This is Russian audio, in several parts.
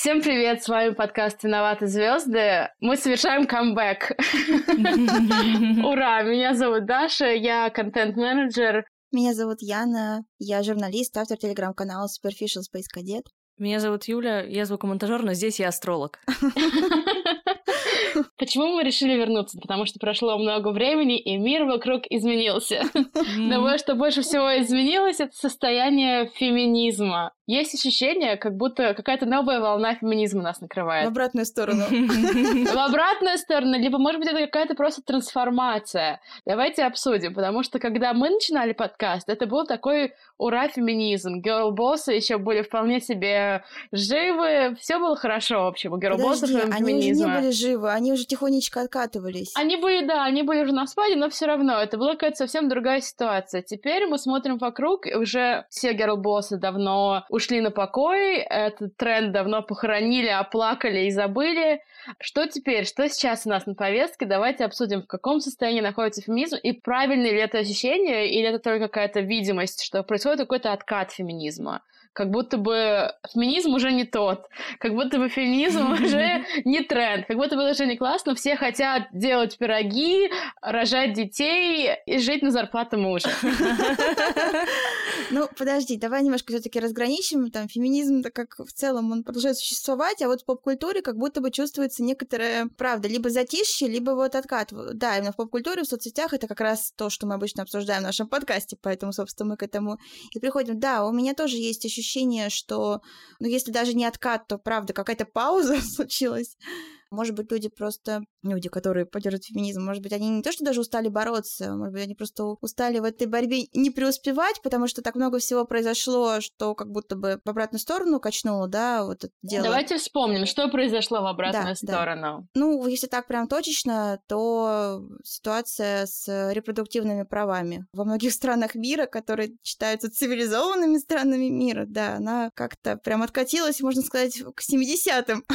Всем привет, с вами подкаст «Виноваты звезды». Мы совершаем камбэк. Ура! Меня зовут Даша, я контент-менеджер. Меня зовут Яна, я журналист, автор телеграм-канала Superficial Space Cadet. Меня зовут Юля, я звукомонтажер, но здесь я астролог. Почему мы решили вернуться? Потому что прошло много времени, и мир вокруг изменился. Но что больше всего изменилось, это состояние феминизма. Есть ощущение, как будто какая-то новая волна феминизма нас накрывает. В обратную сторону. В обратную сторону, либо, может быть, это какая-то просто трансформация. Давайте обсудим, потому что, когда мы начинали подкаст, это был такой ура-феминизм. Герлбоссы еще были вполне себе живы, все было хорошо, в общем, у герлбоссов и феминизма. Они уже не были живы, они уже тихонечко откатывались. Они были уже на спаде, но все равно, это была какая-то совсем другая ситуация. Теперь мы смотрим вокруг, и уже все герлбоссы давно ушли на покой, этот тренд давно похоронили, оплакали и забыли. Что теперь? Что сейчас у нас на повестке? Давайте обсудим, в каком состоянии находится феминизм, и правильно ли это ощущение, или это только какая-то видимость, что происходит какой-то откат феминизма. Как будто бы феминизм уже не тот, как будто бы феминизм уже не тренд, как будто бы уже не классно, все хотят делать пироги, рожать детей и жить на зарплату мужа. Ну, подожди, давай немножко все-таки разграничим. Там феминизм-то как в целом он продолжает существовать, а вот в поп-культуре как будто бы чувствуется некоторая, правда, либо затишье, либо вот откат. Да, именно в поп-культуре, в соцсетях это как раз то, что мы обычно обсуждаем в нашем подкасте, поэтому, собственно, мы к этому и приходим. Да, у меня тоже есть ощущение, что, ну, если даже не откат, то, правда, какая-то пауза случилась. Может быть, люди, которые поддерживают феминизм, может быть, они не то, что даже устали бороться, может быть, они просто устали в этой борьбе не преуспевать, потому что так много всего произошло, что как будто бы в обратную сторону качнуло, да, вот это дело. Давайте вспомним, что произошло в обратную сторону. Да. Ну, если так прям точечно, то ситуация с репродуктивными правами во многих странах мира, которые считаются цивилизованными странами мира, да, она как-то прям откатилась, можно сказать, к 70-м.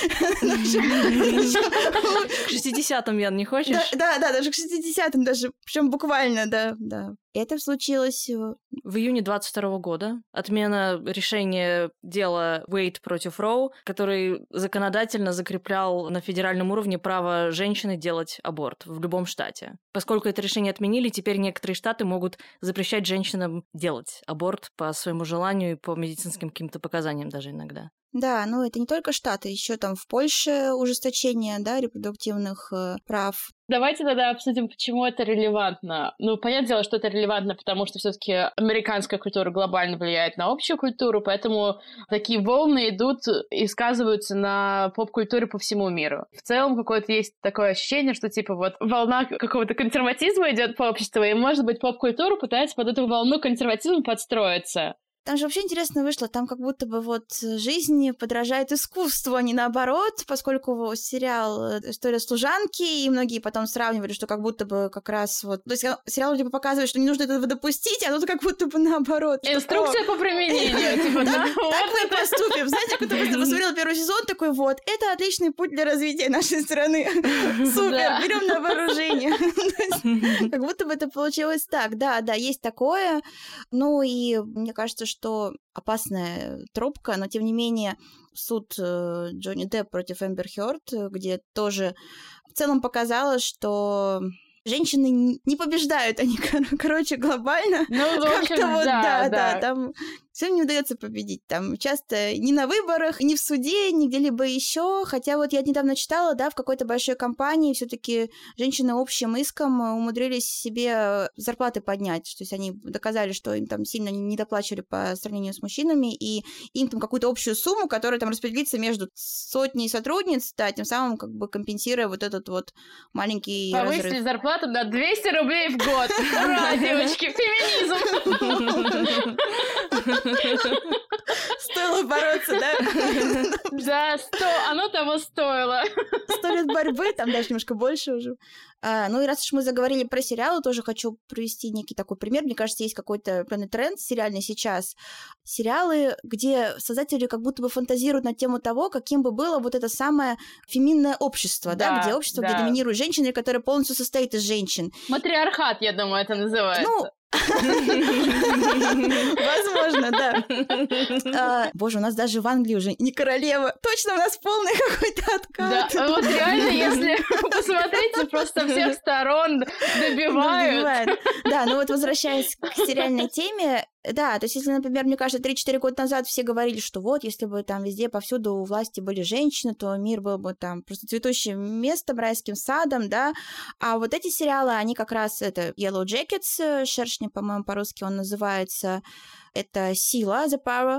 К 60-м, Ян, не хочешь? Да, даже к 60-м, даже, причем буквально, да. Это случилось в июне 22 года. Отмена решения дела Уэйд против Роу, который законодательно закреплял на федеральном уровне право женщины делать аборт в любом штате. Поскольку это решение отменили, теперь некоторые штаты могут запрещать женщинам делать аборт по своему желанию и по медицинским каким-то показаниям даже иногда. Да, ну это не только Штаты, еще там в Польше ужесточение, да, репродуктивных прав. Давайте тогда обсудим, почему это релевантно. Ну, понятное дело, что это релевантно, потому что все-таки американская культура глобально влияет на общую культуру, поэтому такие волны идут и сказываются на поп-культуре по всему миру. В целом, какое-то есть такое ощущение, что типа вот волна какого-то консерватизма идет по обществу, и, может быть, поп-культура пытается под эту волну консерватизма подстроиться. Там же вообще интересно вышло, там как будто бы вот жизнь подражает искусству, а не наоборот, поскольку сериал «История служанки», и многие потом сравнивали, что как будто бы как раз вот... То есть сериал типа показывает, что не нужно этого допустить, а тут как будто бы наоборот. Инструкция по применению. Так мы и поступим. Знаете, кто посмотрел первый сезон, такой вот, это отличный путь для развития нашей страны. Супер, берем на вооружение. Как будто бы это получилось так. Да, есть такое. Ну и мне кажется, что опасная тропка, но тем не менее суд Джонни Депп против Эмбер Хёрд, где тоже в целом показалось, что женщины не побеждают, они, короче, глобально. Ну, в общем, как-то вот, да. Там всем не удается победить. Там часто ни на выборах, ни в суде, ни где-либо еще. Хотя вот я недавно читала, да, в какой-то большой компании все-таки женщины общим иском умудрились себе зарплаты поднять. То есть они доказали, что им там сильно не доплачивали по сравнению с мужчинами, и им там какую-то общую сумму, которая там распределится между сотней сотрудниц, да, тем самым как бы компенсируя вот этот вот маленький повысили разрыв. Зарплату на 200 рублей в год. Ура, девочки, феминизм! Стоило бороться, да? Да, оно того стоило. 100 лет борьбы, там даже немножко больше уже. Ну и раз уж мы заговорили про сериалы, тоже хочу привести некий такой пример. Мне кажется, есть какой-то определенный тренд сериальный сейчас. Сериалы, где создатели как будто бы фантазируют на тему того, каким бы было вот это самое феминное общество, да, где общество, где доминируют женщины, которое полностью состоит из женщин. Матриархат, я думаю, это называется. Ну, Возможно, да. Боже, у нас даже в Англии уже не королева. Точно у нас полный какой-то откат. Да, вот реально, если посмотреть, просто со всех сторон добивают. Да, ну вот возвращаясь к сериальной теме, да, то есть если, например, мне кажется, 3-4 года назад все говорили, что вот, если бы там везде повсюду у власти были женщины, то мир был бы там просто цветущим местом, райским садом, да, а вот эти сериалы, они как раз, это Yellow Jackets, «Шершни», по-моему, по-русски он называется, это «Сила», The Power,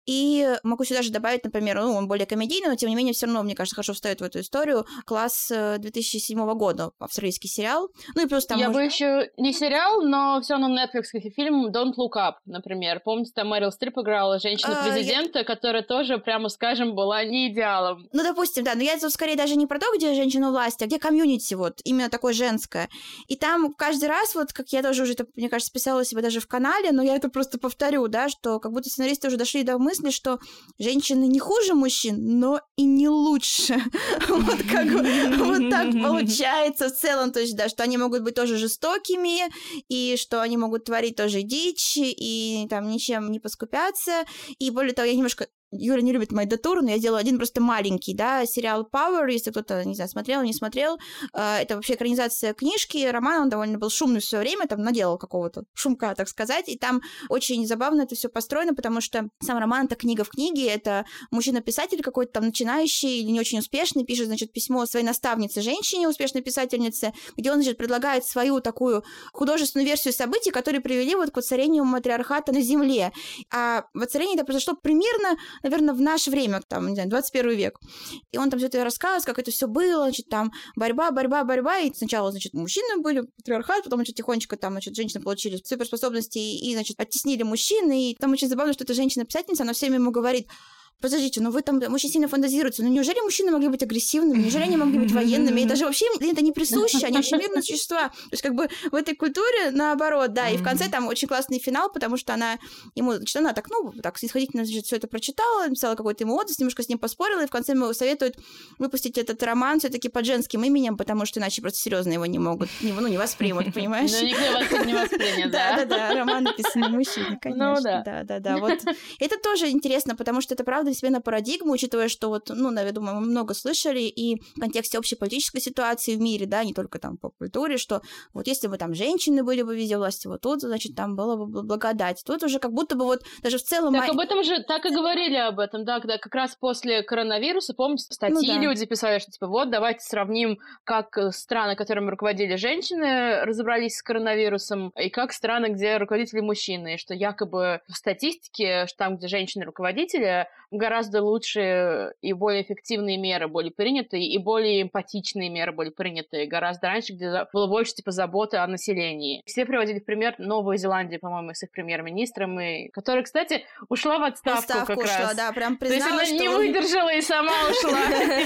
и могу сюда же добавить, например, ну, он более комедийный, но тем не менее все равно, мне кажется, хорошо встает в эту историю, «Класс» 2007 года, австралийский сериал, ну и плюс там... Я бы еще не сериал, но все равно Netflix фильм «Don't Look Up», например. Помните, там Мэрил Стрип играла женщину-президента, которая тоже, прямо скажем, была не идеалом. Ну, допустим, да, но я тут скорее даже не про то, где женщина у власти, а где комьюнити, вот, именно такое женское. И там каждый раз, вот, как я тоже уже, мне кажется, писала себе даже в канале, но я это просто повторю, да, что как будто сценаристы уже дошли до мысли, что женщины не хуже мужчин, но и не лучше. Вот как вот так получается в целом, то есть, да, что они могут быть тоже жестокими, и что они могут творить тоже дичь, и там ничем не поскупятся. И более того, я немножко... Юля не любит мои детуры, но я сделала один просто маленький, да, сериал Power, если кто-то, не знаю, смотрел, не смотрел. Это вообще экранизация книжки, роман, он довольно был шумный в свое время, там наделал какого-то шумка, так сказать, и там очень забавно это все построено, потому что сам роман — это книга в книге, это мужчина-писатель какой-то там начинающий или не очень успешный, пишет, значит, письмо своей наставнице, женщине, успешной писательнице, где он, значит, предлагает свою такую художественную версию событий, которые привели вот к воцарению матриархата на Земле. А воцарение это произошло примерно, наверное, в наше время, там, не знаю, 21 век. И он там все это рассказывает, как это все было, значит, там борьба, и сначала, значит, мужчины были, патриархат, потом, значит, тихонечко там, значит, женщины получили суперспособности и, значит, оттеснили мужчин, и там очень забавно, что эта женщина-писательница, она все время ему говорит: подождите, ну вы там очень сильно фантазируете, ну неужели мужчины могли быть агрессивными, неужели они могли быть военными, и даже вообще это не присуще, они очень мирные существа. То есть как бы в этой культуре наоборот, да, и в конце там очень классный финал, потому что она ему, значит, она так, ну, так снисходительно все это прочитала, написала какой-то ему отзыв, немножко с ним поспорила, и в конце ему советуют выпустить этот роман все-таки под женским именем, потому что иначе просто серьезно его не могут, не воспримут, понимаешь? Ну, никто вас не воспринят, да? Да, роман написанный мужчиной, конечно. Да. Вот это тоже интересно, потому что это правда себе на парадигму, учитывая, что вот, ну, я думаю, мы много слышали и в контексте общей политической ситуации в мире, да, не только там по культуре, что вот если бы там женщины были бы везде власти, вот тут, значит, там было бы благодать. Тут уже как будто бы вот даже в целом... Так об этом же, так и говорили об этом, да, когда как раз после коронавируса, помните, статьи люди писали, что типа вот, давайте сравним, как страны, которыми руководили женщины, разобрались с коронавирусом, и как страны, где руководители мужчины, и что якобы в статистике, что там, где женщины-руководители, гораздо лучше и более эффективные меры были приняты, и более эмпатичные меры были приняты, гораздо раньше, где было больше типа заботы о населении. Все приводили в пример Новую Зеландию, по-моему, с их премьер-министром, которая, кстати, ушла в отставку как ушла, раз. Да, прям признала, то есть она не выдержала и сама ушла.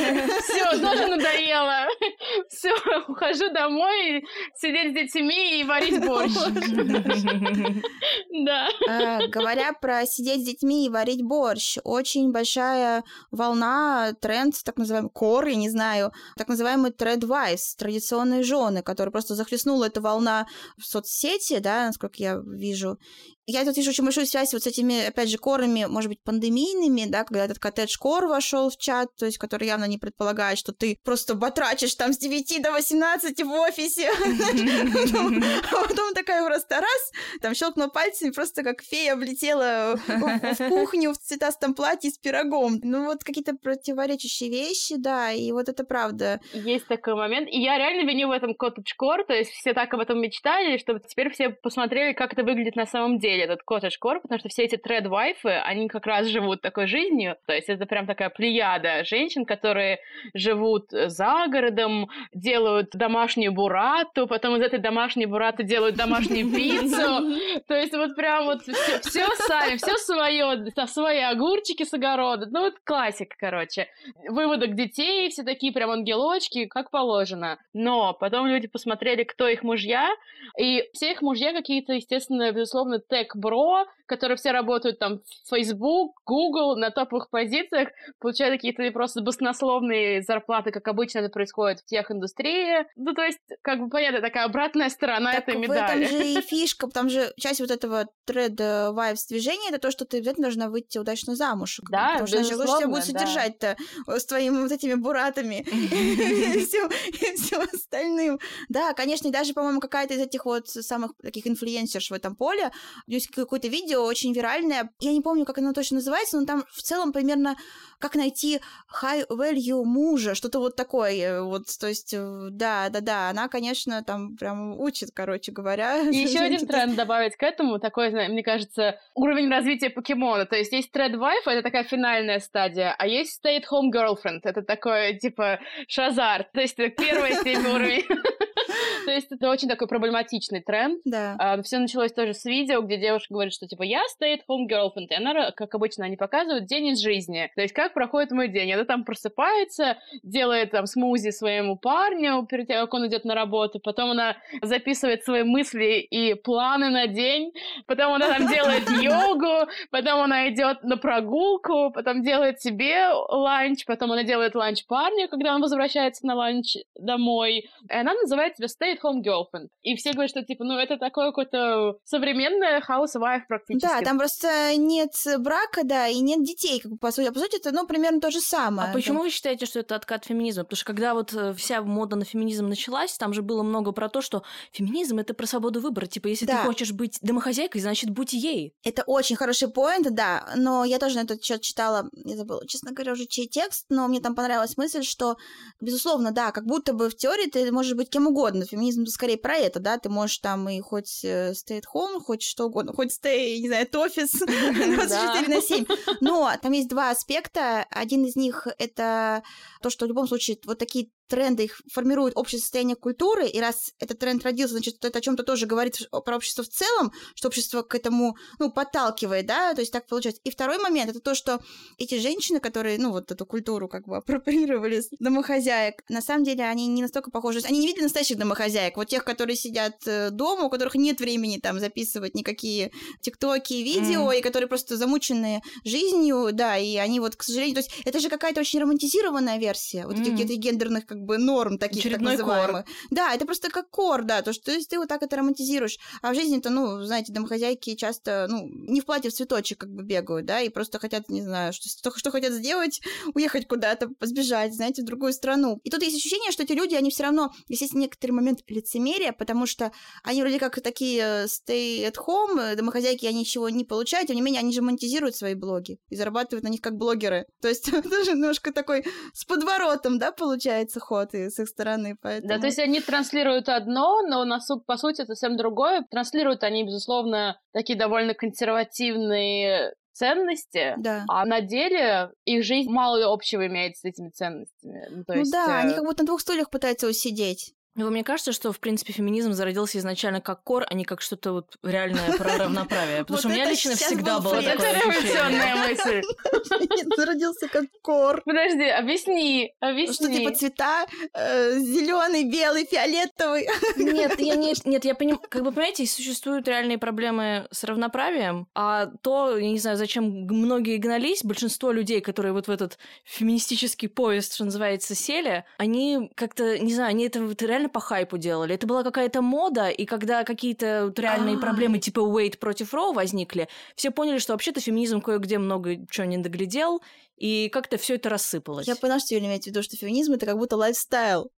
Все, тоже надоело. Все, ухожу домой, сидеть с детьми и варить борщ. Да. Говоря про сидеть с детьми и варить борщ, очень большая волна, тренд, так называемый кор, я не знаю, так называемый тредвайс, традиционные жены, которые просто захлестнула эта волна в соцсети, да, насколько я вижу. Я тут вижу очень большую связь вот с этими, опять же, корами, может быть, пандемийными, да, когда этот коттедж-кор вошел в чат, то есть, который явно не предполагает, что ты просто батрачишь там с 9 до 18 в офисе, а потом такая просто раз, там щелкнула пальцами, просто как фея облетела в кухню в цветастом платье с пирогом. Ну, вот какие-то противоречащие вещи, да, и вот это правда. Есть такой момент, и я реально виню в этом коттедж-кор, то есть все так об этом мечтали, чтобы теперь все посмотрели, как это выглядит на самом деле, этот коттедж-кор, потому что все эти тред-вайфы, они как раз живут такой жизнью, то есть это прям такая плеяда женщин, которые живут за городом, делают домашнюю бурату, потом из этой домашней бураты делают домашнюю пиццу, то есть вот прям вот все сами, все свое, свои огурчики с огорода, ну вот классика, короче. Выводок детей, все такие прям ангелочки, как положено. Но потом люди посмотрели, кто их мужья, и все их мужья какие-то, естественно, безусловно, тех-бро, которые все работают там в Facebook, Google, на топовых позициях, получают какие-то просто баснословные зарплаты, как обычно это происходит в тех-индустрии. Ну, то есть, как бы, понятно, такая обратная сторона этой медали. В этом же и фишка, там же часть вот этого Thread-Vibes движения, это то, что ты обязательно должна выйти удачно замуж. Да, потому что иначе тебя будут содержать-то с твоими вот этими буратами и всем остальным. Да, конечно, и даже, по-моему, какая-то из этих вот самых таких инфлюенсерш в этом поле, есть какое-то видео очень виральное, я не помню, как оно точно называется, но там в целом примерно как найти high value мужа, что-то вот такое, вот, то есть, да, она, конечно, там прям учит, короче говоря. И еще один тренд добавить к этому, такой, мне кажется, уровень развития покемона, то есть есть Thread Wife, это такая финальная стадия, а есть Stay at Home Girlfriend, это такой, типа, Шазар, то есть это первая степень уровня. То есть это очень такой проблематичный тренд. Да. Все началось тоже с видео, где девушка говорит, что типа я stay-at-home girlfriend, и она, как обычно они показывают, день из жизни. То есть как проходит мой день. Она там просыпается, делает там смузи своему парню перед тем, как он идет на работу, потом она записывает свои мысли и планы на день, потом она там делает йогу, потом она идет на прогулку, потом делает себе ланч, потом она делает ланч парню, когда он возвращается на ланч домой. И она называет себя stay-at-home girlfriend. И все говорят, что, типа, ну, это такое какое-то современное housewife практически. Да, там просто нет брака, да, и нет детей, как бы, по сути. А по сути, это, ну, примерно то же самое. А почему вы считаете, что это откат феминизма? Потому что когда вот вся мода на феминизм началась, там же было много про то, что феминизм — это про свободу выбора. Типа, если ты хочешь быть домохозяйкой, значит, будь ей. Это очень хороший поинт, да, но я тоже на этот счет читала, я забыла, честно говоря, уже чей текст, но мне там понравилась мысль, что, безусловно, да, как будто бы в теории ты можешь быть кем угодно. Феминизм скорее про это, да, ты можешь там и хоть stay at home, хоть что угодно, хоть stay, не знаю, at office 24/7. Но там есть два аспекта. Один из них — это то, что в любом случае вот такие тренды их формируют общее состояние культуры, и раз этот тренд родился, значит, это о чем-то тоже говорит про общество в целом, что общество к этому, ну, подталкивает, да, то есть так получается. И второй момент — это то, что эти женщины, которые, ну, вот эту культуру как бы апроприировали с домохозяек, на самом деле они не настолько похожи, они не видели настоящих домохозяек, вот тех, которые сидят дома, у которых нет времени там записывать никакие тиктоки, видео, и которые просто замучены жизнью, да, и они вот, к сожалению, то есть это же какая-то очень романтизированная версия вот этих где-то гендерных как бы норм таких очередной так называемых. Кор. Да, это просто как кор, да, то, что ты вот так это романтизируешь. А в жизни-то, ну, знаете, домохозяйки часто, ну, не в платье в цветочек как бы бегают, да, и просто хотят, не знаю, что хотят сделать, уехать куда-то, сбежать, знаете, в другую страну. И тут есть ощущение, что эти люди, они все равно, здесь есть некоторый момент лицемерия, потому что они вроде как такие stay at home, домохозяйки, они ничего не получают, тем не менее, они же монетизируют свои блоги и зарабатывают на них как блогеры. То есть это же немножко такой с подворотом, да, получается ход и с их стороны, поэтому... Да, то есть они транслируют одно, но по сути это совсем другое. Транслируют они, безусловно, такие довольно консервативные ценности, да. А на деле их жизнь мало общего имеет с этими ценностями. Ну, есть, да, они как будто на двух стульях пытаются усидеть. Мне кажется, что, в принципе, феминизм зародился изначально как кор, а не как что-то вот реальное про равноправие. Потому что у меня лично всегда было такое ощущение. Это революционная мысль. Зародился как кор. Подожди, объясни. Что типа цвета зеленый, белый, фиолетовый. Нет, я понимаю, как бы, понимаете, существуют реальные проблемы с равноправием, а то, я не знаю, зачем многие гнались, большинство людей, которые вот в этот феминистический поезд, что называется, сели, они как-то, не знаю, они это вот реально по хайпу делали. Это была какая-то мода, и когда какие-то вот реальные проблемы типа Уэйд против Роу возникли, все поняли, что вообще-то феминизм кое-где много чего не доглядел, и как-то все это рассыпалось. Я поняла, что Юля имеет в виду, что феминизм — это как будто лайфстайл.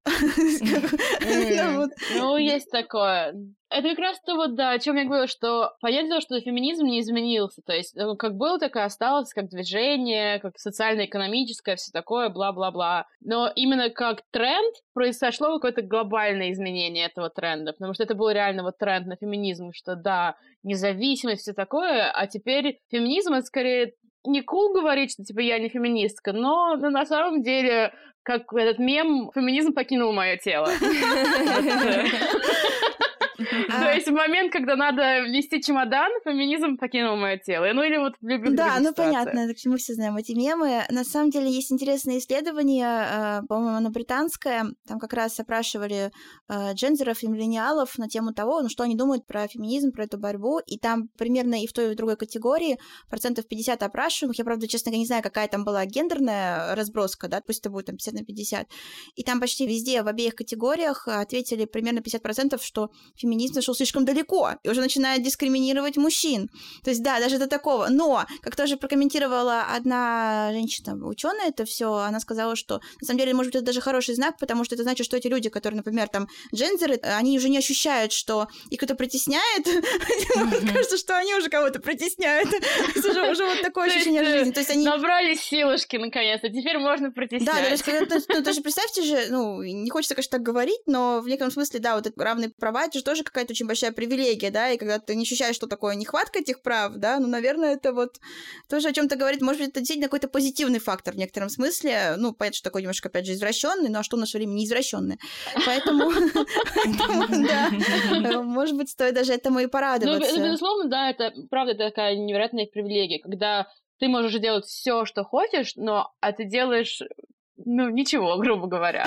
Ну, есть такое. Это как раз-то вот, да, о чем я говорила, что понятно, что феминизм не изменился. То есть, как было, так и осталось, как движение, как социально-экономическое, все такое, бла-бла-бла. Но именно как тренд произошло какое-то глобальное изменение этого тренда, потому что это был реально вот тренд на феминизм, что да, независимость, все такое, а теперь феминизм — это скорее не cool говорить, что типа я не феминистка, но на самом деле, как этот мем, феминизм покинул мое тело. То есть в момент, когда надо нести чемодан, феминизм покинул мое тело. Ну или вот в любых Да, ну ситуациях. понятно, мы все знаем эти мемы. На самом деле есть интересное исследование, по-моему, оно британское. Там как раз опрашивали джензеров и миллениалов на тему того, что они думают про феминизм, про эту борьбу. И там примерно и в той, и в другой категории 50% опрашиваемых. Я, правда, честно говоря, не знаю, какая там была гендерная разброска, да, пусть это будет там 50/50. И там почти везде, в обеих категориях ответили примерно 50%, что феминизм зашел слишком далеко и уже начинает дискриминировать мужчин. То есть, да, даже до такого. Но, как тоже прокомментировала одна женщина, ученая, это все, она сказала, что на самом деле, может быть, это даже хороший знак, потому что это значит, что эти люди, которые, например, там, джензеры, они уже не ощущают, что их кто-то притесняет. Кажется, что они уже кого-то притесняют. Уже вот такое ощущение жизни. То есть они набрались силушки, наконец-то. Теперь можно притеснять. Да, даже представьте же, не хочется, конечно, так говорить, но в некотором смысле, да, вот это равные права, это же тоже какая-то очень большая привилегия, да, и когда ты не ощущаешь, что такое нехватка этих прав, да, наверное, это вот тоже о чем-то говорит, может быть, это действительно какой-то позитивный фактор в некотором смысле, понятно, что такой немножко, опять же, извращенный, но что в наше время не извращенный, поэтому, да, может быть, стоит даже этому и порадоваться. Ну, безусловно, да, это, правда, такая невероятная привилегия, когда ты можешь делать все, что хочешь, а ты делаешь ничего, грубо говоря.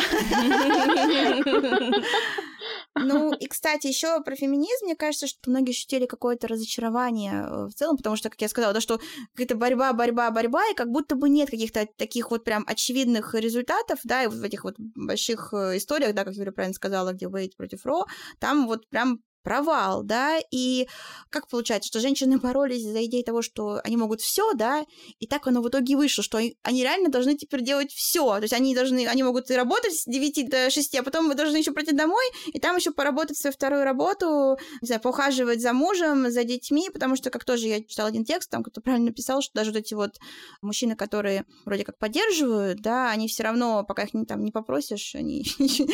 И, кстати, еще про феминизм, мне кажется, что многие ощутили какое-то разочарование в целом, потому что, как я сказала, да, что какая-то борьба, и как будто бы нет каких-то таких вот прям очевидных результатов, да, и вот в этих вот больших историях, да, как Юля правильно сказала, где Уэйд против Ро, там вот прям провал, да, и как получается, что женщины боролись за идею того, что они могут все, да, и так оно в итоге вышло, что они реально должны теперь делать все, то есть они могут и работать с 9 до 6, а потом должны еще прийти домой, и там еще поработать свою вторую работу, не знаю, поухаживать за мужем, за детьми, потому что, как тоже я читала один текст, там кто-то правильно написал, что даже вот эти вот мужчины, которые вроде как поддерживают, да, они все равно, пока их там не попросишь, они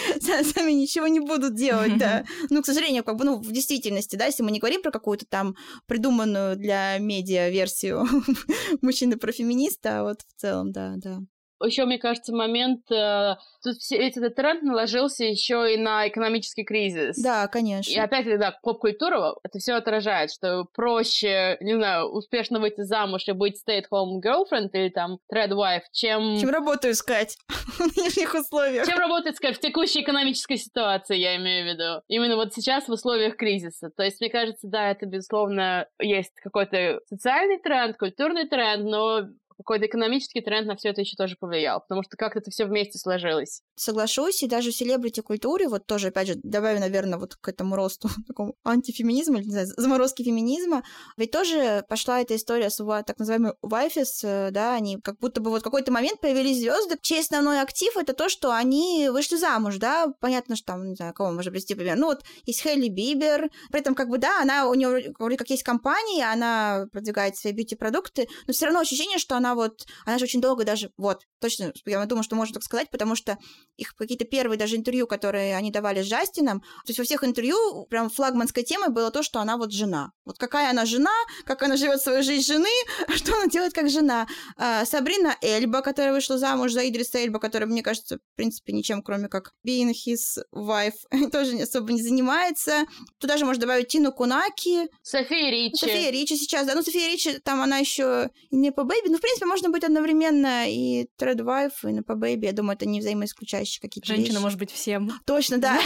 сами ничего не будут делать, да, к сожалению, как бы, в действительности, да, если мы не говорим про какую-то там придуманную для медиа версию мужчины про феминиста, а вот в целом, да. Еще, мне кажется, момент... Тут весь этот тренд наложился еще и на экономический кризис. Да, конечно. И опять, да, поп-культура это все отражает, что проще, не знаю, успешно выйти замуж и быть stay-at-home girlfriend или там thread wife, чем работу искать в нынешних условиях. Чем работу искать в текущей экономической ситуации, я имею в виду. Именно вот сейчас в условиях кризиса. То есть, мне кажется, да, это, безусловно, есть какой-то социальный тренд, культурный тренд, но какой-то экономический тренд на все это еще тоже повлиял, потому что как-то это все вместе сложилось. Соглашусь, и даже в селебрити-культуре, вот тоже, опять же, добавим, наверное, вот к этому росту такому антифеминизма, или, не знаю, заморозки феминизма, ведь тоже пошла эта история с так называемой вайфис, да, они как будто бы вот в какой-то момент появились звезды, чей основной актив — это то, что они вышли замуж, да, понятно, что там, не знаю, кого можно привести пример, вот есть Хейли Бибер, при этом как бы, да, у нее вроде как есть компания, она продвигает свои бьюти-продукты, но все равно ощущение, что она же очень долго даже, точно, я думаю, что можно так сказать, потому что их какие-то первые даже интервью, которые они давали с Джастином, то есть во всех интервью прям флагманской темой было то, что она вот жена. Вот какая она жена, как она живет свою жизнь жены, что она делает как жена. Сабрина Эльба, которая вышла замуж за Идриса Эльба, которая, мне кажется, в принципе, ничем, кроме как being his wife, тоже особо не занимается. Туда же можно добавить Тину Кунаки. София Ричи сейчас, да. София Ричи, там она еще и Непа Бэйби. В принципе, можно быть одновременно и Thread Wife, и Непа Бэйби. Я думаю, это не взаимоисключающие какие-то вещи. Женщина может быть всем. Точно, да.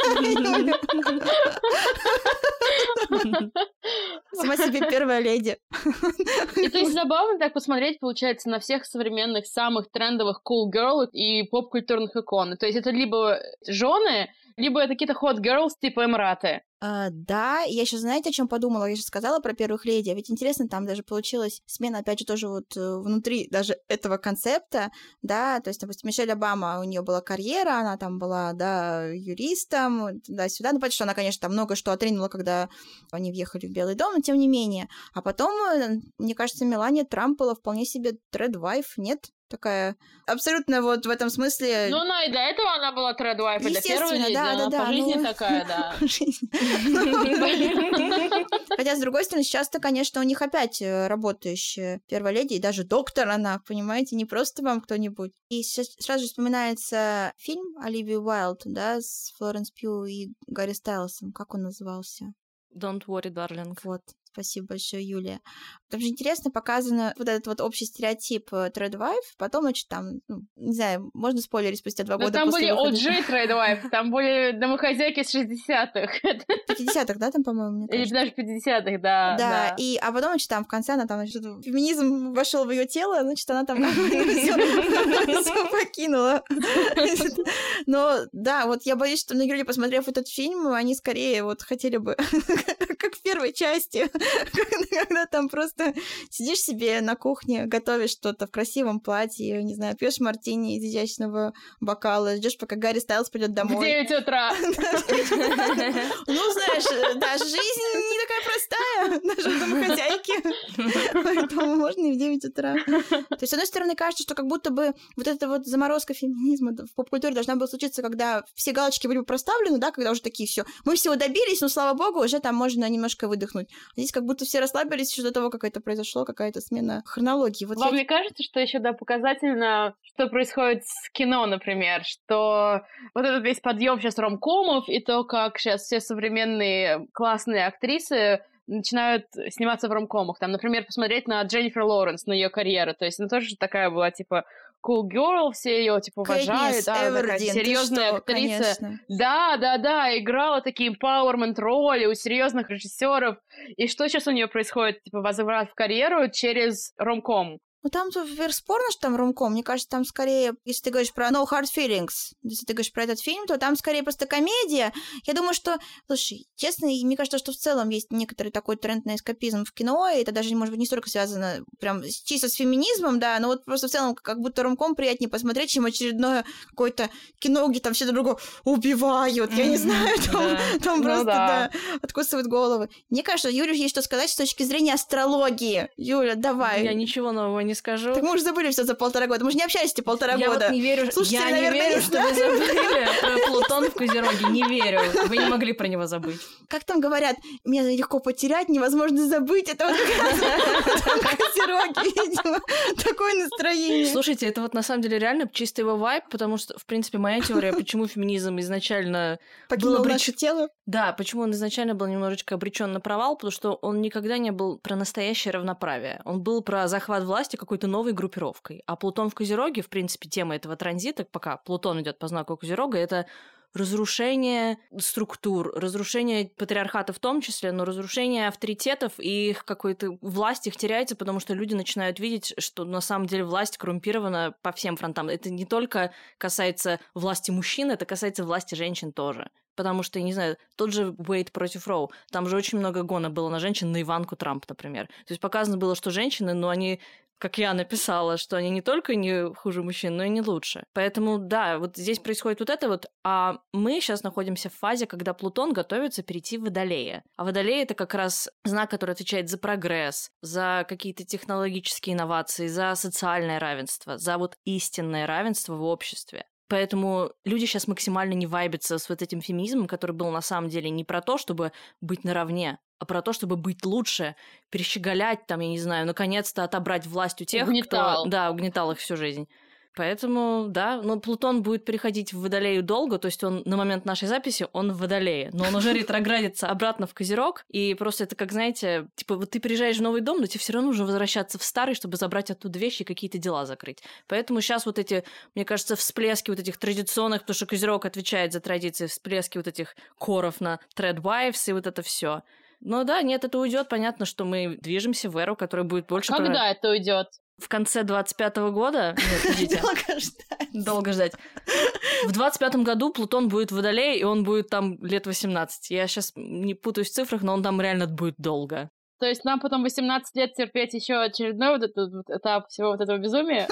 Сама себе первая леди. И то есть забавно так посмотреть, получается, на всех современных самых трендовых cool girl и поп-культурных икон. То есть это либо жены, либо это какие-то hot girls типа Эмраты. Да, я еще, знаете, о чем подумала? Я же сказала про первых леди, а ведь интересно, там даже получилась смена, опять же, тоже вот внутри даже этого концепта, да, то есть, допустим, Мишель Обама, у нее была карьера, она там была, да, юристом, туда-сюда, понятно, что она, конечно, там много что отринула, когда они въехали в Белый дом, но тем не менее. А потом, мне кажется, Мелания Трамп была вполне себе thread wife, нет? такая абсолютно вот в этом смысле... Ну, она и до этого она была тредвайф, и до первой недели, она по жизни такая, да. Хотя, с другой стороны, сейчас-то, конечно, у них опять работающая первая леди, и даже доктор она, понимаете, не просто вам кто-нибудь. И сейчас сразу же вспоминается фильм Оливии Уайлд, да, с Флоренс Пью и Гарри Стайлсом. Как он назывался? Don't worry, darling. Вот. Спасибо большое, Юлия. Там же интересно показано вот этот вот общий стереотип тредвайф, потом, значит, там, не знаю, можно спойлерить спустя 2 года там после были выхода. OG тредвайф, там были домохозяйки с 60-х. 50-х, да, там, по-моему, мне кажется. Или даже 50-х, да. Да, и, а потом, значит, там в конце она там, значит, феминизм вошел в ее тело, значит, она там все покинула. Но, да, вот я боюсь, что многие люди, посмотрев этот фильм, они скорее вот хотели бы, как в первой части, когда там просто сидишь себе на кухне, готовишь что-то в красивом платье, не знаю, пьешь мартини из изящного бокала, ждешь, пока Гарри Стайлс придет домой. В 9 утра. Ну, знаешь, да, жизнь не такая простая, даже домохозяйки. Поэтому можно и в 9 утра. То есть, с одной стороны, кажется, что как будто бы вот эта вот заморозка феминизма в поп-культуре должна была случиться, когда все галочки были бы проставлены, да, когда уже такие все. Мы всего добились, но, слава богу, уже там можно немножко выдохнуть. А здесь как будто все расслабились еще до того, как это произошло, какая-то смена хронологии. Вот Вам не кажется, что еще, да, показательно, что происходит с кино, например, что вот этот весь подъем сейчас ромкомов и то, как сейчас все современные классные актрисы начинают сниматься в ромкомах. Там, например, посмотреть на Дженнифер Лоуренс, на ее карьеру. То есть она тоже такая была, типа, cool girl, все ее типа уважают, да, такая серьезная актриса. Конечно. Да, играла такие empowerment роли у серьезных режиссеров. И что сейчас у нее происходит? Типа возврат в карьеру через ромком. Ну, там тут спорно, что там ромком. Мне кажется, там скорее, если ты говоришь про No Hard Feelings, если ты говоришь про этот фильм, то там скорее просто комедия. Я думаю, что... Слушай, честно, мне кажется, что в целом есть некоторый такой тренд на эскапизм в кино, и это даже, может быть, не столько связано прям чисто с феминизмом, да, но вот просто в целом как будто ромком приятнее посмотреть, чем очередное какое-то кино, где там все друг друга убивают, я не знаю, там просто, да, откусывают головы. Мне кажется, Юле есть что сказать с точки зрения астрологии. Юля, давай. Я ничего нового не скажу. Так мы уже забыли все за 1,5 года. Мы же не общались эти 1,5 года. Я вот не верю, Слушайте, я не верю, что вы забыли про Плутон в Козероге. Не верю. Вы не могли про него забыть. Как там говорят, меня легко потерять, невозможно забыть. Это вот как Козероги, видимо. Такое настроение. Слушайте, это вот на самом деле реально чисто его вайб, потому что, в принципе, моя теория, почему феминизм изначально покинул наше тело. Да, почему он изначально был немножечко обречен на провал, потому что он никогда не был про настоящее равноправие. Он был про захват власти какой-то новой группировкой. А Плутон в Козероге, в принципе, тема этого транзита, пока Плутон идет по знаку Козерога, это разрушение структур, разрушение патриархата в том числе, но разрушение авторитетов и их какой-то власть их теряется, потому что люди начинают видеть, что на самом деле власть коррумпирована по всем фронтам. Это не только касается власти мужчин, это касается власти женщин тоже. Потому что, не знаю, тот же Уэйд против Роу, там же очень много гона было на женщин, на Иванку Трамп, например. То есть показано было, что женщины, ну, они, как я написала, что они не только не хуже мужчин, но и не лучше. Поэтому, да, вот здесь происходит вот это вот. А мы сейчас находимся в фазе, когда Плутон готовится перейти в Водолея. А Водолей — это как раз знак, который отвечает за прогресс, за какие-то технологические инновации, за социальное равенство, за вот истинное равенство в обществе. Поэтому люди сейчас максимально не вайбятся с вот этим феминизмом, который был на самом деле не про то, чтобы быть наравне, а про то, чтобы быть лучше, перещеголять, там, я не знаю, наконец-то отобрать власть у тех, кто... Да, угнетал их всю жизнь. Поэтому, да, но Плутон будет переходить в Водолею долго, то есть он на момент нашей записи, он в Водолее, но он уже ретроградится обратно в Козерог, и просто это как, знаете, типа вот ты приезжаешь в новый дом, но тебе все равно нужно возвращаться в старый, чтобы забрать оттуда вещи и какие-то дела закрыть. Поэтому сейчас вот эти, мне кажется, всплески вот этих традиционных, потому что Козерог отвечает за традиции, всплески вот этих коров на Threadwives и вот это все. Но да, нет, это уйдет. Понятно, что мы движемся в эру, которая будет больше... Когда это уйдет? В конце 25-го года... Долго ждать. В 25-м году Плутон будет в Водолее, и он будет там лет 18. Я сейчас не путаюсь в цифрах, но он там реально будет долго. То есть нам потом 18 лет терпеть еще очередной вот этот вот этап всего вот этого безумия?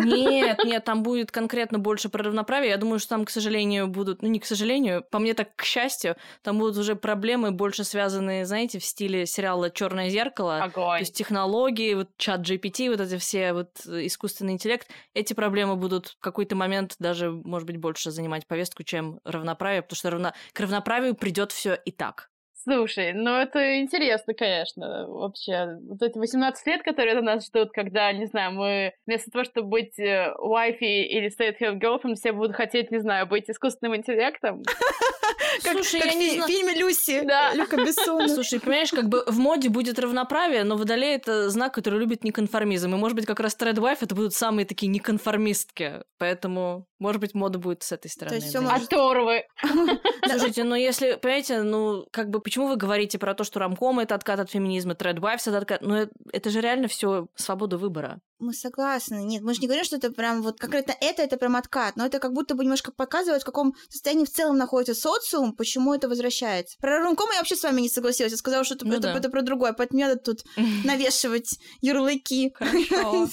Нет, там будет конкретно больше про равноправие. Я думаю, что там, к сожалению, будут... Ну, не к сожалению, по мне так к счастью, там будут уже проблемы больше связанные, знаете, в стиле сериала «Черное зеркало». Огонь. То есть технологии, вот чат GPT, вот эти все вот искусственный интеллект, эти проблемы будут в какой-то момент даже, может быть, больше занимать повестку, чем равноправие, потому что к равноправию придет все и так. Слушай, ну это интересно, конечно, вообще. Вот эти 18 лет, которые нас ждут, когда, не знаю, мы вместо того, чтобы быть wifey или stay-at-home girlfriend, все будут хотеть, не знаю, быть искусственным интеллектом. Слушай, как в фильме «Люси» Люка Бессона. Слушай, понимаешь, как бы в моде будет равноправие, но Водолей — это знак, который любит неконформизм. И, может быть, как раз Threadwife — это будут самые такие неконформистки. Поэтому, может быть, мода будет с этой стороны. То есть оторвы. Слушайте, ну если, понимаете, ну как бы почему вы говорите про то, что ромком — это откат от феминизма, Threadwife — это откат? Ну это же реально все свобода выбора. Мы согласны. Нет, мы же не говорим, что это прям вот конкретно это прям откат, но это как будто бы немножко показывает, в каком состоянии в целом находится социум, почему это возвращается. Про ромком я вообще с вами не согласилась. Я сказала, что это про другое, поэтому не надо тут навешивать ярлыки. Хорошо.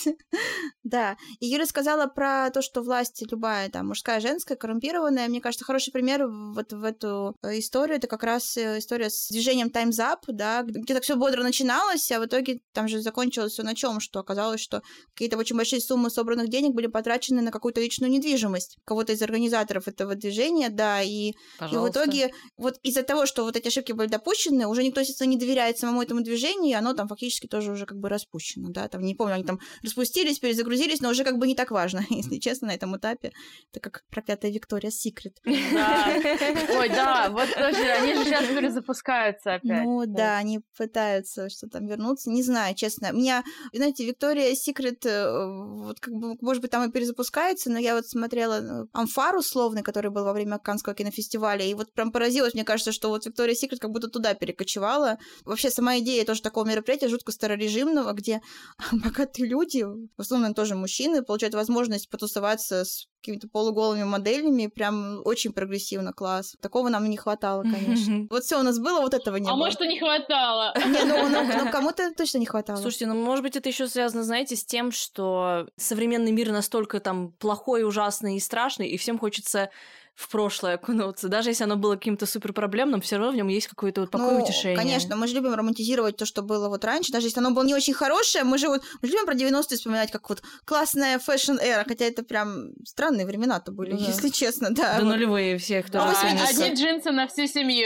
Да. И Юля сказала про то, что власть любая, там, мужская, женская, коррумпированная. Мне кажется, хороший пример вот в эту историю, это как раз история с движением Time's Up, да, где так все бодро начиналось, а в итоге там же закончилось все на чем, что оказалось, что какие-то очень большие суммы собранных денег были потрачены на какую-то личную недвижимость кого-то из организаторов этого движения, да, и в итоге вот из-за того, что вот эти ошибки были допущены, уже никто, естественно, не доверяет самому этому движению, и оно там фактически тоже уже как бы распущено, да, там, не помню, они там распустились, перезагрузились, но уже как бы не так важно, если честно, на этом этапе. Это как проклятая Victoria's Secret. Да. Ой, да, вот тоже, они же сейчас перезапускаются опять. Ну да, они пытаются что-то там вернуться, не знаю, честно. Меня, знаете, Victoria's Secret, вот как бы, может быть, там и перезапускается, но я вот смотрела «Амфар» условный, который был во время Каннского кинофестиваля, и вот прям поразилась, мне кажется, что вот Victoria's Secret как будто туда перекочевала. Вообще, сама идея тоже такого мероприятия жутко старорежимного, где богатые люди, в основном тоже мужчины, получают возможность потусоваться с какими-то полуголыми моделями, прям очень прогрессивно, класс. Такого нам не хватало, конечно. Вот все у нас было, вот этого не было. А может, и не хватало. Не, ну кому-то точно не хватало. Слушайте, ну может быть, это еще связано, знаете, с тем, что современный мир настолько там плохой, ужасный и страшный, и всем хочется в прошлое окунуться. Даже если оно было каким-то суперпроблемным, все равно в нем есть какое-то вот покой, утешение. Конечно, мы же любим романтизировать то, что было вот раньше, даже если оно было не очень хорошее, мы же любим про 90-е вспоминать, как вот классная фэшн-эра, хотя это прям странные времена-то были, если честно, да. Да нулевые всех. Одни джинсы на всю семью.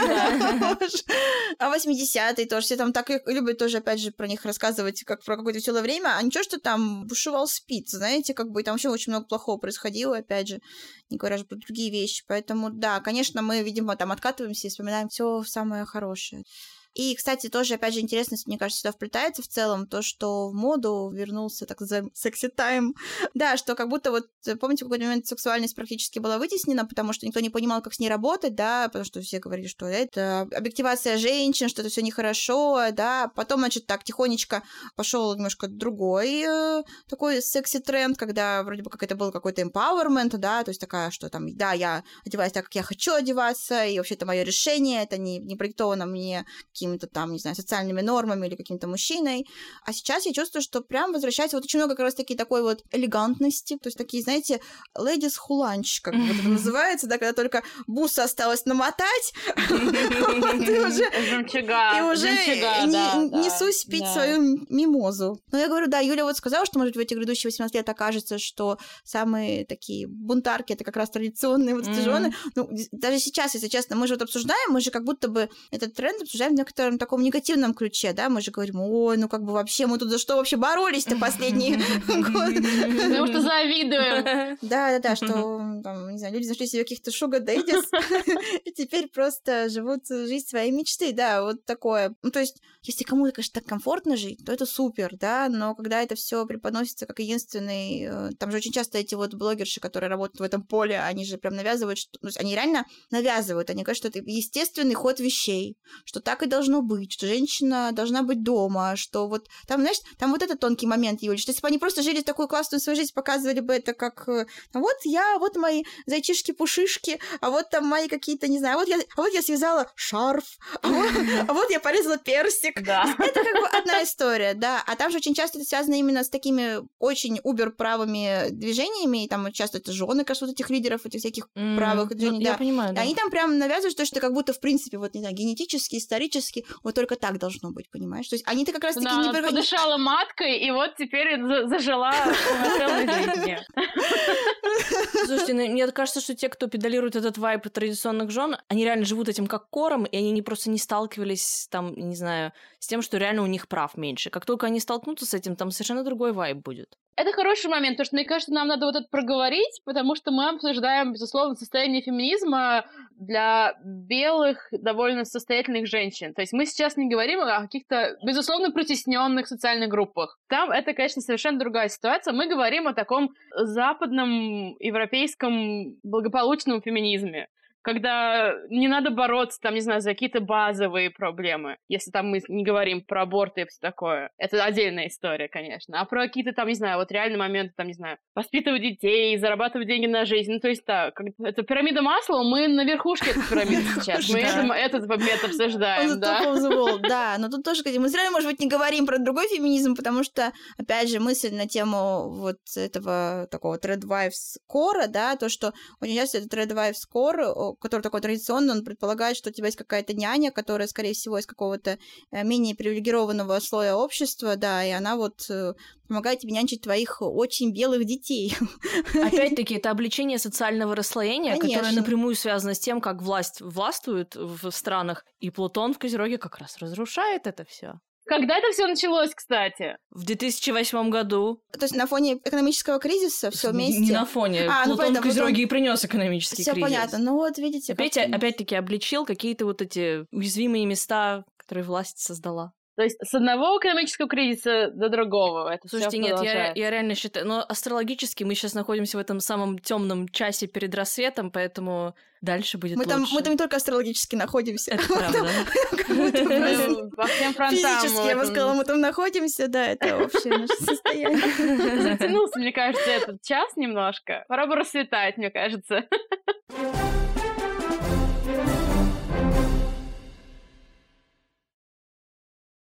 А 80-е тоже, все там так любят тоже, опять же, про них рассказывать, как про какое-то веселое время, а ничего, что там бушевал СПИД, знаете, как бы там вообще очень много плохого происходило, опять же, не говоря же про другие вещи. Поэтому, да, конечно, мы, видимо, там откатываемся и вспоминаем все самое хорошее. И, кстати, тоже, опять же, интересно, мне кажется, сюда вплетается в целом то, что в моду вернулся, так называемый, секси-тайм. Да, что как будто вот, помните, в какой-то момент сексуальность практически была вытеснена, потому что никто не понимал, как с ней работать, да, потому что все говорили, что это объективация женщин, что это все нехорошо, да. Потом, значит, так тихонечко пошел немножко другой такой секси-тренд, когда вроде бы как это был какой-то empowerment, да, то есть такая, что там, да, я одеваюсь так, как я хочу одеваться, и вообще это мое решение, это не продиктовано мне какими-то там, не знаю, социальными нормами или каким-то мужчиной. А сейчас я чувствую, что прям возвращается вот очень много как раз-таки такой вот элегантности, то есть такие, знаете, ladies who lunch, как вот это называется, да, когда только бусы осталось намотать, ты уже несусь пить свою мимозу. Но я говорю, да, Юля вот сказала, что, может быть, в эти грядущие 18 лет окажется, что самые такие бунтарки — это как раз традиционные вот эти жены. Ну, даже сейчас, если честно, мы же вот обсуждаем, мы же как будто бы этот тренд обсуждаем в некотором таком негативном ключе, да, мы же говорим, ой, ну как бы вообще мы тут за что вообще боролись-то последние годы? Потому что завидуем. Да, что, там, не знаю, люди нашли себе каких-то sugar-daddies и теперь просто живут жизнь своей мечты, да, вот такое. Ну, то есть, если кому-то, конечно, так комфортно жить, то это супер, да, но когда это все преподносится как единственный... Там же очень часто эти вот блогерши, которые работают в этом поле, они же прям навязывают, что... То есть они реально навязывают, они говорят, что это естественный ход вещей, что так и должно должно быть, что женщина должна быть дома, что вот там, знаешь, там вот этот тонкий момент, Юль, что если бы они просто жили такую классную свою жизнь, показывали бы это как вот я, вот мои зайчишки-пушишки, а вот там мои какие-то, не знаю, а вот я связала шарф, а вот я порезала перстик. Да. Это как бы одна история, да. А там же очень часто это связано именно с такими очень убер-правыми движениями, и там часто это жены, кажется, вот этих лидеров, этих всяких правых движений, да. Я понимаю, да. Они там прям навязывают то, что как будто, в принципе, вот, не знаю, генетически, исторически, вот только так должно быть, понимаешь? То есть они-то как раз-таки не... подышала маткой, и вот теперь зажила полноценной жизнью. Слушайте, мне кажется, что те, кто педалирует этот вайб традиционных жен, они реально живут этим как кором, и они просто не сталкивались там, не знаю, с тем, что реально у них прав меньше. Как только они столкнутся с этим, там совершенно другой вайб будет. Это хороший момент, потому что, мне кажется, нам надо вот это проговорить, потому что мы обсуждаем, безусловно, состояние феминизма для белых, довольно состоятельных женщин. То есть мы сейчас не говорим о каких-то, безусловно, притесненных социальных группах. Там это, конечно, совершенно другая ситуация. Мы говорим о таком западном, европейском, благополучном феминизме, когда не надо бороться, там, не знаю, за какие-то базовые проблемы, если там мы не говорим про аборты и все такое. Это отдельная история, конечно. А про какие-то там, не знаю, вот реальные моменты, там, не знаю, воспитывать детей, зарабатывать деньги на жизнь. Ну, то есть, да, это пирамида Маслоу, мы на верхушке этой пирамиды сейчас. Мы этот момент обсуждаем, да. Да, но тут тоже, мы зря, может быть, не говорим про другой феминизм, потому что, опять же, мысль на тему вот этого такого Thread Wives Core, да, то, что очень часто этот Thread Wives Core, который такой традиционный, он предполагает, что у тебя есть какая-то няня, которая, скорее всего, из какого-то менее привилегированного слоя общества, да, и она вот помогает тебе нянчить твоих очень белых детей. Опять-таки, это обличение социального расслоения, которое напрямую связано с тем, как власть властвует в странах, и Плутон в Козероге как раз разрушает это все. Когда это все началось, кстати? В 2008 году. То есть на фоне экономического кризиса все вместе? Не на фоне. Плутон в Козероге и принес экономический кризис. Все понятно. Ну вот, видите. Опять-таки обличил какие-то вот эти уязвимые места, которые власть создала. То есть с одного экономического кризиса до другого это. Слушайте, нет, я реально считаю, но астрологически мы сейчас находимся в этом самом темном часе перед рассветом, поэтому дальше будет лучше. Мы там не только астрологически находимся. Это правда. По всем фронтам. Физически, я бы сказала, мы там находимся, да, это общее наше состояние. Затянулся, мне кажется, этот час немножко. Пора бы расцветать, мне кажется.